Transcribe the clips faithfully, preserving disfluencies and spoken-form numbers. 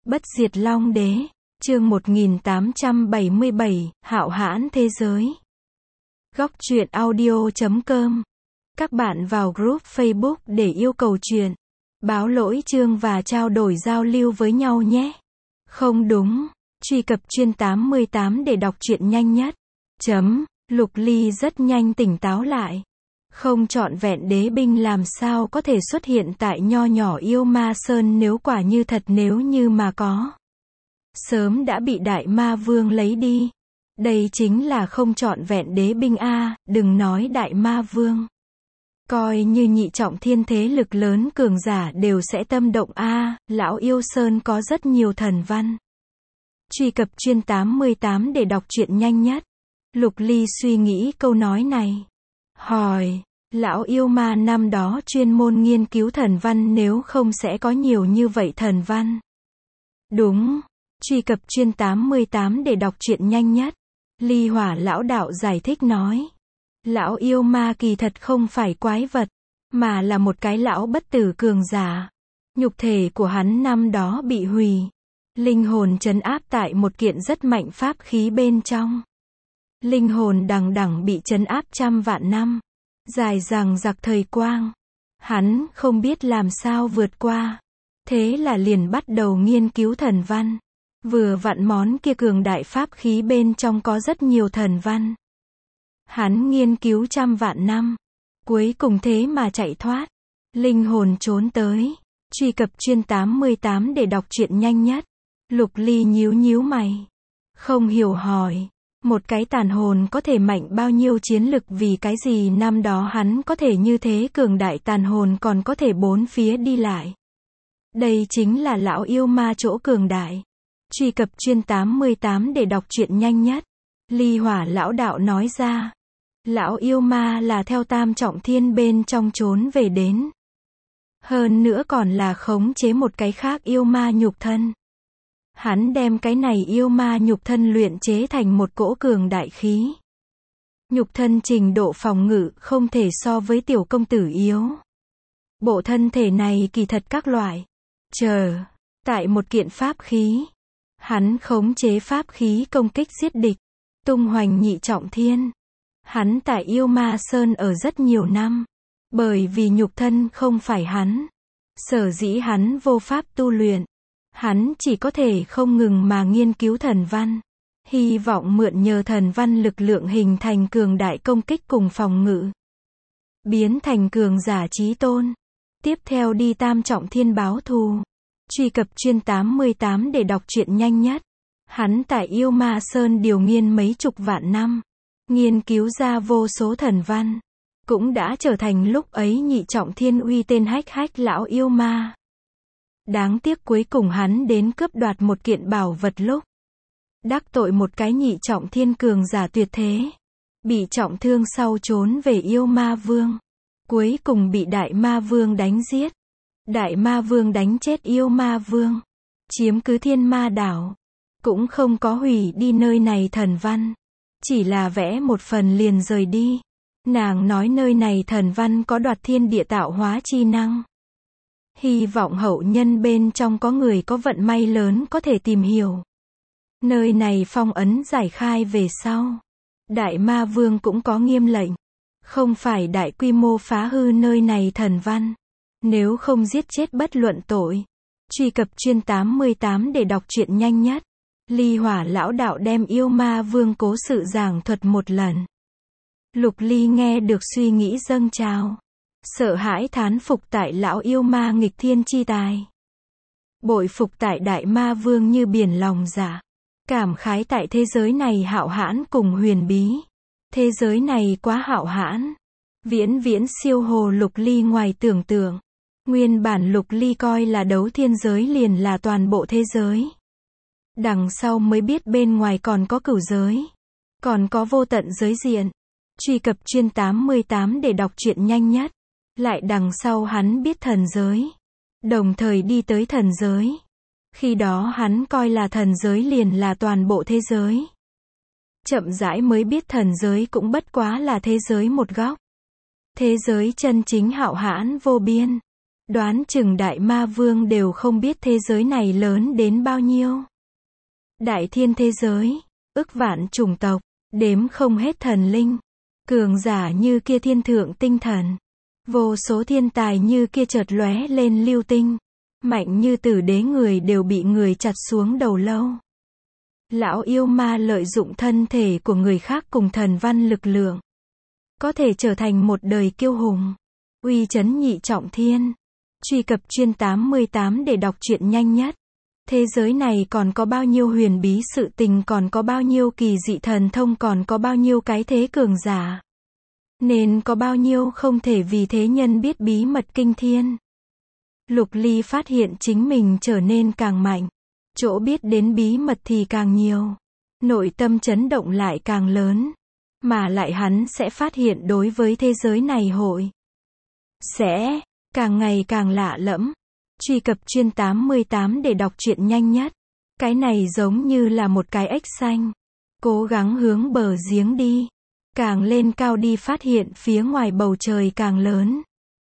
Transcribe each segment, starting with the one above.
Bất diệt Long Đế, chương một nghìn tám trăm bảy mươi bảy, Hạo Hãn Thế Giới. Góc truyện audio chấm com. Các bạn vào group Facebook để yêu cầu truyện, báo lỗi chương và trao đổi giao lưu với nhau nhé. Không đúng, truy cập chuyên tám mươi tám để đọc truyện nhanh nhất. Chấm, Lục Ly rất nhanh tỉnh táo lại. Không trọn vẹn đế binh làm sao có thể xuất hiện tại nho nhỏ yêu ma sơn nếu quả như thật, nếu như mà có, sớm đã bị đại ma vương lấy đi. Đây chính là không trọn vẹn đế binh a, đừng nói đại ma vương. Coi như nhị trọng thiên thế lực lớn cường giả đều sẽ tâm động a, lão yêu sơn có rất nhiều thần văn. Truy cập chuyên tám mươi tám để đọc truyện nhanh nhất. Lục Ly suy nghĩ câu nói này. Hỏi, lão yêu ma năm đó chuyên môn nghiên cứu thần văn, nếu không sẽ có nhiều như vậy thần văn. Đúng, truy cập chuyên tám mươi tám để đọc truyện nhanh nhất. Ly Hỏa lão đạo giải thích nói. Lão yêu ma kỳ thật không phải quái vật, mà là một cái lão bất tử cường giả. Nhục thể của hắn năm đó bị hủy, linh hồn trấn áp tại một kiện rất mạnh pháp khí bên trong. Linh hồn đằng đẵng bị trấn áp trăm vạn năm, dài dằng dặc thời quang. Hắn không biết làm sao vượt qua, thế là liền bắt đầu nghiên cứu thần văn. Vừa vặn món kia cường đại pháp khí bên trong có rất nhiều thần văn. Hắn nghiên cứu trăm vạn năm, cuối cùng thế mà chạy thoát, linh hồn trốn tới. Truy cập chuyên tám mươi tám để đọc truyện nhanh nhất. Lục Ly nhíu nhíu mày, không hiểu hỏi, một cái tàn hồn có thể mạnh bao nhiêu chiến lực, vì cái gì năm đó hắn có thể như thế cường đại, tàn hồn còn có thể bốn phía đi lại. Đây chính là lão yêu ma chỗ cường đại. Truy cập chuyên tám mươi tám để đọc truyện nhanh nhất. Ly Hỏa lão đạo nói ra, lão yêu ma là theo tam trọng thiên bên trong trốn về đến. Hơn nữa còn là khống chế một cái khác yêu ma nhục thân. Hắn đem cái này yêu ma nhục thân luyện chế thành một cỗ cường đại khí. Nhục thân trình độ phòng ngự không thể so với tiểu công tử yếu. Bộ thân thể này kỳ thật các loại. Chờ, tại một kiện pháp khí. Hắn khống chế pháp khí công kích giết địch, tung hoành nhị trọng thiên. Hắn tại yêu ma sơn ở rất nhiều năm. Bởi vì nhục thân không phải hắn, sở dĩ hắn vô pháp tu luyện. Hắn chỉ có thể không ngừng mà nghiên cứu thần văn, hy vọng mượn nhờ thần văn lực lượng hình thành cường đại công kích cùng phòng ngự, biến thành cường giả chí tôn. Tiếp theo đi tam trọng thiên báo thù. Truy cập chuyên tám mươi tám để đọc truyện nhanh nhất. Hắn tại yêu ma sơn điều nghiên mấy chục vạn năm, nghiên cứu ra vô số thần văn, cũng đã trở thành lúc ấy nhị trọng thiên uy tên hách hách lão yêu ma. Đáng tiếc cuối cùng hắn đến cướp đoạt một kiện bảo vật lúc đắc tội một cái nhị trọng thiên cường giả tuyệt thế, bị trọng thương sau trốn về yêu ma vương, cuối cùng bị đại ma vương đánh giết. Đại ma vương đánh chết yêu ma vương, chiếm cứ thiên ma đảo, cũng không có hủy đi nơi này thần văn, chỉ là vẽ một phần liền rời đi. Nàng nói nơi này thần văn có đoạt thiên địa tạo hóa chi năng. Hy vọng hậu nhân bên trong có người có vận may lớn có thể tìm hiểu. Nơi này phong ấn giải khai về sau, đại ma vương cũng có nghiêm lệnh, không phải đại quy mô phá hư nơi này thần văn, nếu không giết chết bất luận tội. Truy cập chuyên tám mươi tám để đọc truyện nhanh nhất. Ly Hỏa lão đạo đem yêu ma vương cố sự giảng thuật một lần. Lục Ly nghe được suy nghĩ dâng trào, sợ hãi thán phục tại lão yêu ma nghịch thiên chi tài, bội phục tại đại ma vương như biển lòng dạ, cảm khái tại thế giới này hạo hãn cùng huyền bí. Thế giới này quá hạo hãn, viễn viễn siêu hồ Lục Ly ngoài tưởng tượng. Nguyên bản Lục Ly coi là đấu thiên giới liền là toàn bộ thế giới. Đằng sau mới biết bên ngoài còn có cửu giới, còn có vô tận giới diện. Truy cập chuyên tám mươi tám để đọc truyện nhanh nhất. Lại đằng sau hắn biết thần giới, đồng thời đi tới thần giới. Khi đó hắn coi là thần giới liền là toàn bộ thế giới. Chậm rãi mới biết thần giới cũng bất quá là thế giới một góc. Thế giới chân chính hạo hãn vô biên. Đoán chừng đại ma vương đều không biết thế giới này lớn đến bao nhiêu. Đại thiên thế giới, ức vạn chủng tộc, đếm không hết thần linh. Cường giả như kia thiên thượng tinh thần. Vô số thiên tài như kia chợt lóe lên lưu tinh. Mạnh như tử đế người đều bị người chặt xuống đầu lâu. Lão yêu ma lợi dụng thân thể của người khác cùng thần văn lực lượng. Có thể trở thành một đời kiêu hùng. Uy chấn nhị trọng thiên. Truy cập chuyên tám mươi tám để đọc truyện nhanh nhất. Thế giới này còn có bao nhiêu huyền bí sự tình, còn có bao nhiêu kỳ dị thần thông, còn có bao nhiêu cái thế cường giả. Nên có bao nhiêu không thể vì thế nhân biết bí mật kinh thiên. Lục Ly phát hiện chính mình trở nên càng mạnh. Chỗ biết đến bí mật thì càng nhiều. Nội tâm chấn động lại càng lớn. Mà lại hắn sẽ phát hiện đối với thế giới này hội. Sẽ càng ngày càng lạ lẫm. Truy cập chuyên tám mươi tám để đọc truyện nhanh nhất. Cái này giống như là một cái ếch xanh. Cố gắng hướng bờ giếng đi. Càng lên cao đi phát hiện phía ngoài bầu trời càng lớn.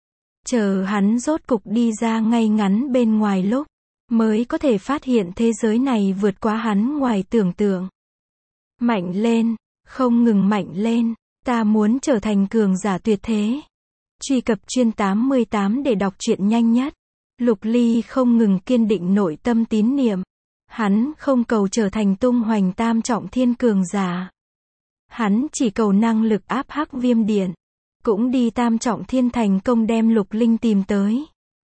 Chờ hắn rốt cục đi ra ngay ngắn bên ngoài lúc. Mới có thể phát hiện thế giới này vượt quá hắn ngoài tưởng tượng. Mạnh lên, không ngừng mạnh lên. Ta muốn trở thành cường giả tuyệt thế. Truy cập chuyên tám mươi tám để đọc truyện nhanh nhất. Lục Ly không ngừng kiên định nội tâm tín niệm. Hắn không cầu trở thành tung hoành tam trọng thiên cường giả. Hắn chỉ cầu năng lực áp hắc viêm điện. Cũng đi tam trọng thiên thành công đem Lục Linh tìm tới.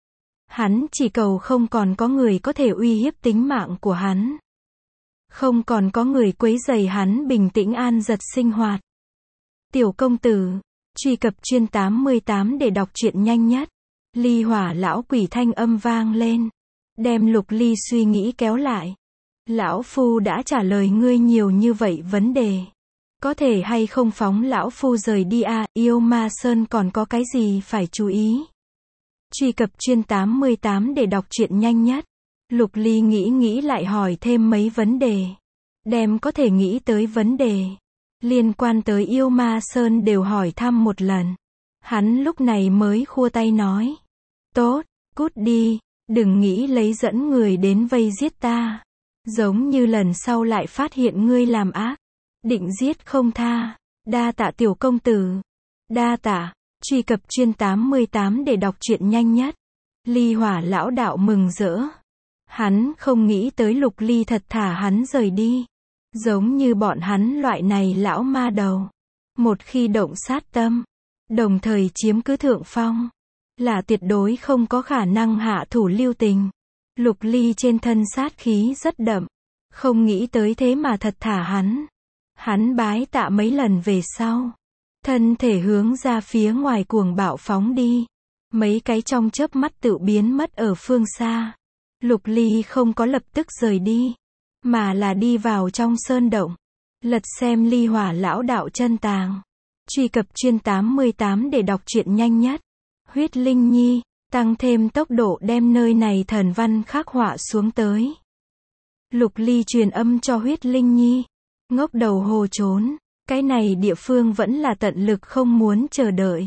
Hắn chỉ cầu không còn có người có thể uy hiếp tính mạng của hắn. Không còn có người quấy rầy hắn bình tĩnh an giật sinh hoạt. Tiểu công tử, truy cập chuyên tám mươi tám để đọc truyện nhanh nhất. Ly Hỏa lão quỷ thanh âm vang lên. Đem Lục Ly suy nghĩ kéo lại. Lão phu đã trả lời ngươi nhiều như vậy vấn đề. Có thể hay không phóng lão phu rời đi à, yêu ma sơn còn có cái gì phải chú ý. Truy cập chuyên tám mươi tám để đọc truyện nhanh nhất. Lục Ly nghĩ nghĩ lại hỏi thêm mấy vấn đề. Đem có thể nghĩ tới vấn đề liên quan tới yêu ma sơn đều hỏi thăm một lần. Hắn lúc này mới khua tay nói. Tốt, cút đi, đừng nghĩ lấy dẫn người đến vây giết ta. Giống như lần sau lại phát hiện ngươi làm ác. Định giết không tha. Đa tạ tiểu công tử. Đa tạ. Truy cập chuyên tám mươi tám để đọc truyện nhanh nhất. Ly Hỏa lão đạo mừng rỡ. Hắn không nghĩ tới Lục Ly thật thả hắn rời đi. Giống như bọn hắn loại này lão ma đầu. Một khi động sát tâm, đồng thời chiếm cứ thượng phong, là tuyệt đối không có khả năng hạ thủ lưu tình. Lục Ly trên thân sát khí rất đậm. Không nghĩ tới thế mà thật thả hắn. Hắn bái tạ mấy lần về sau. Thân thể hướng ra phía ngoài cuồng bạo phóng đi. Mấy cái trong chớp mắt tự biến mất ở phương xa. Lục Ly không có lập tức rời đi. Mà là đi vào trong sơn động. Lật xem Ly Hỏa lão đạo chân tàng. Truy cập chuyên tám mươi tám để đọc truyện nhanh nhất. Huyết Linh Nhi, tăng thêm tốc độ đem nơi này thần văn khắc họa xuống tới. Lục Ly truyền âm cho Huyết Linh Nhi. Ngốc đầu hồ trốn. Cái này địa phương vẫn là tận lực không muốn chờ đợi.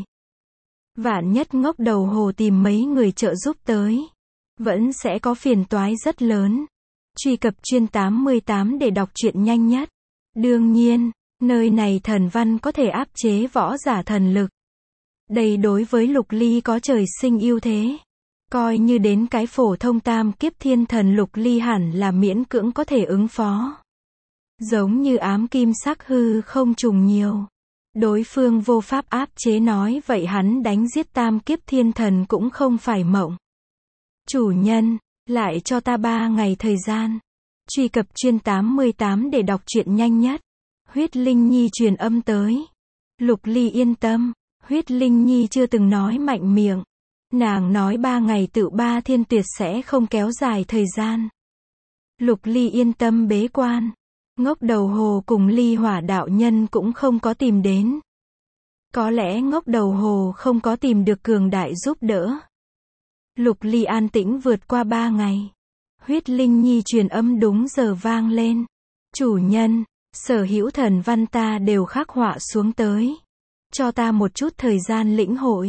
Vạn nhất ngốc đầu hồ tìm mấy người trợ giúp tới. Vẫn sẽ có phiền toái rất lớn. Truy cập chuyên tám mươi tám để đọc truyện nhanh nhất. Đương nhiên, nơi này thần văn có thể áp chế võ giả thần lực. Đây đối với Lục Ly có trời sinh ưu thế. Coi như đến cái phổ thông tam kiếp thiên thần Lục Ly hẳn là miễn cưỡng có thể ứng phó. Giống như ám kim sắc hư không trùng nhiều. Đối phương vô pháp áp chế nói vậy hắn đánh giết tam kiếp thiên thần cũng không phải mộng. Chủ nhân, lại cho ta ba ngày thời gian. Truy cập chuyên tám mươi tám để đọc truyện nhanh nhất. Huyết Linh Nhi truyền âm tới. Lục Ly yên tâm. Huyết Linh Nhi chưa từng nói mạnh miệng. Nàng nói ba ngày tự ba thiên tuyệt sẽ không kéo dài thời gian. Lục Ly yên tâm bế quan. Ngốc đầu hồ cùng Ly Hỏa đạo nhân cũng không có tìm đến. Có lẽ ngốc đầu hồ không có tìm được cường đại giúp đỡ. Lục Ly an tĩnh vượt qua ba ngày. Huyết Linh Nhi truyền âm đúng giờ vang lên. Chủ nhân, sở hữu thần văn ta đều khắc họa xuống tới. Cho ta một chút thời gian lĩnh hội.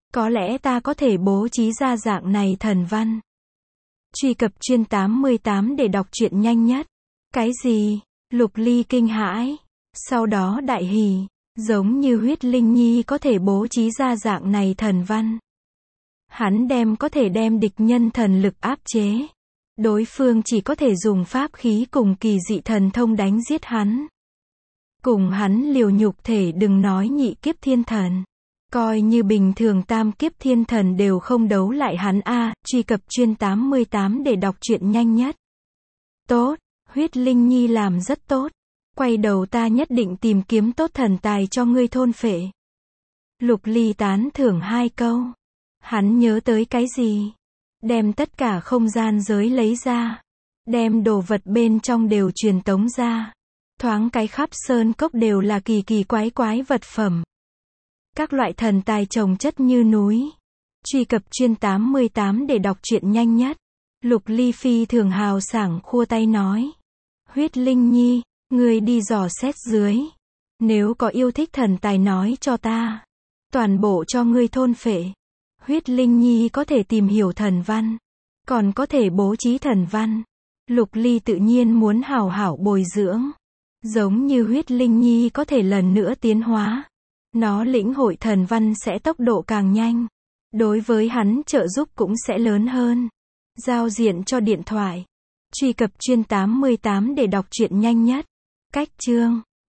Có lẽ ta có thể bố trí ra dạng này thần văn. Truy cập chuyên tám mươi tám để đọc truyện nhanh nhất. Cái gì? Lục Ly kinh hãi. Sau đó đại hỉ. Giống như huyết linh nhi có thể bố trí ra dạng này thần văn. Hắn đem có thể đem địch nhân thần lực áp chế. Đối phương chỉ có thể dùng pháp khí cùng kỳ dị thần thông đánh giết hắn. Cùng hắn liều nhục thể đừng nói nhị kiếp thiên thần. Coi như bình thường tam kiếp thiên thần đều không đấu lại hắn a. Truy cập chuyên tám mươi tám để đọc truyện nhanh nhất. Tốt, huyết linh nhi làm rất tốt. Quay đầu ta nhất định tìm kiếm tốt thần tài cho ngươi thôn phệ. Lục Ly tán thưởng hai câu. Hắn nhớ tới cái gì? Đem tất cả không gian giới lấy ra. Đem đồ vật bên trong đều truyền tống ra. Thoáng cái khắp sơn cốc đều là kỳ kỳ quái quái vật phẩm. Các loại thần tài chồng chất như núi. Truy cập chuyên tám mươi tám để đọc truyện nhanh nhất. Lục Ly phi thường hào sảng khua tay nói. Huyết linh nhi, ngươi đi dò xét dưới. Nếu có yêu thích thần tài nói cho ta. Toàn bộ cho ngươi thôn phệ. Huyết linh nhi có thể tìm hiểu thần văn. Còn có thể bố trí thần văn. Lục Ly tự nhiên muốn hảo hảo bồi dưỡng. Giống như huyết linh nhi có thể lần nữa tiến hóa. Nó lĩnh hội thần văn sẽ tốc độ càng nhanh. Đối với hắn trợ giúp cũng sẽ lớn hơn. Giao diện cho điện thoại. Truy cập chuyên tám mươi tám để đọc truyện nhanh nhất. Cách chương